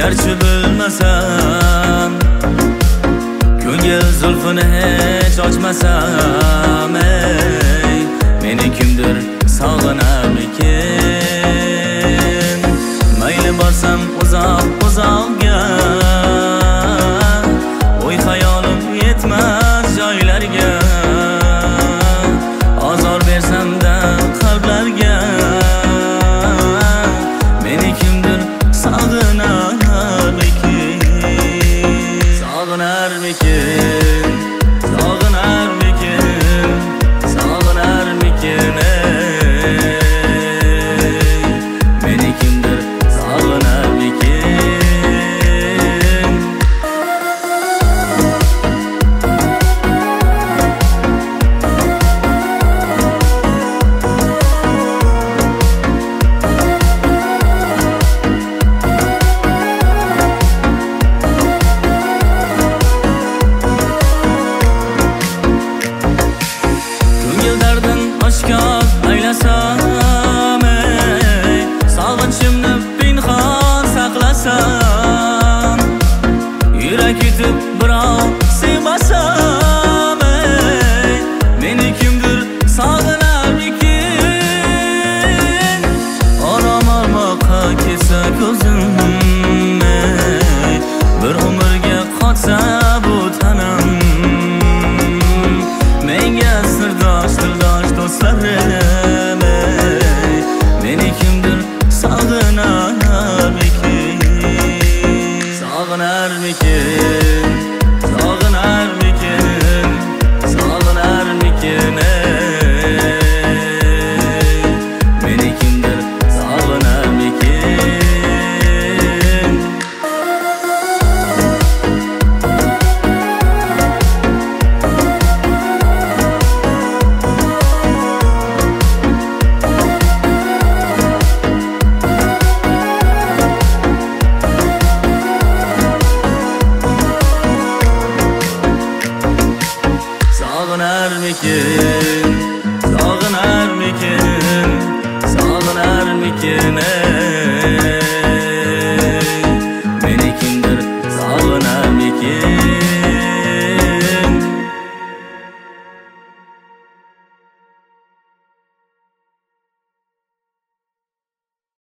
Gerçi bilmesem ko'ngil zulfini hech ochmasam, ey meni kimdir sog'inarmikin? Mayli borsam uzoqga, o'y xayolim yetmas joylarga, ozor bersam-da qalblarga, meni kimdir sog'inarmikin? Sog'inarmikin? Sog'inarmikin? Sog'inarmikin? Meni kimdir sog'inarmikin? Oshkor aylasam, ey sog'inchimni pinhon saqlasam, yurak yutib birov sevmasam, ey meni kimdir sog'inarmikin? Orom olmoqqa ketsa ko'zim, ey bir umrga qotsa bu tanam, menga sirdosh do'stlarim, ey meni kimdir sog'inarmikin? Sog'inarmikin? Sog'inarmikin? Sog'inarmikin? Ey meni kimdir sog'inarmikin? Sog'inarmikin?